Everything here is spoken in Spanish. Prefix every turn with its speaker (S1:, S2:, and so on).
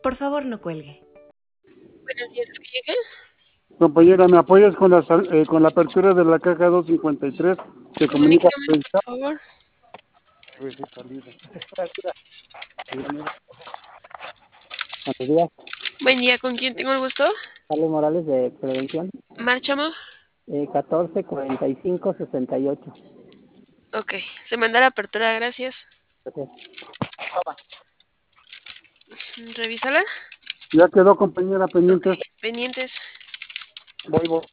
S1: Por favor, no cuelgue.
S2: Buenos días, ¿es que llegué?
S3: Compañera, ¿me apoyas con con la apertura de la caja 253? Se comunica.
S2: Comuníqueme, por favor.
S4: Buenos días,
S2: Buen día, ¿con quién tengo el gusto?
S4: Carlos Morales de Prevención,
S2: Márchamo.
S4: 144568.
S2: Ok, se manda la apertura, gracias.
S4: Gracias.
S2: Revísala.
S3: Ya quedó, compañera,
S2: Ok,
S3: pendiente.
S2: pendientes.
S4: Voy.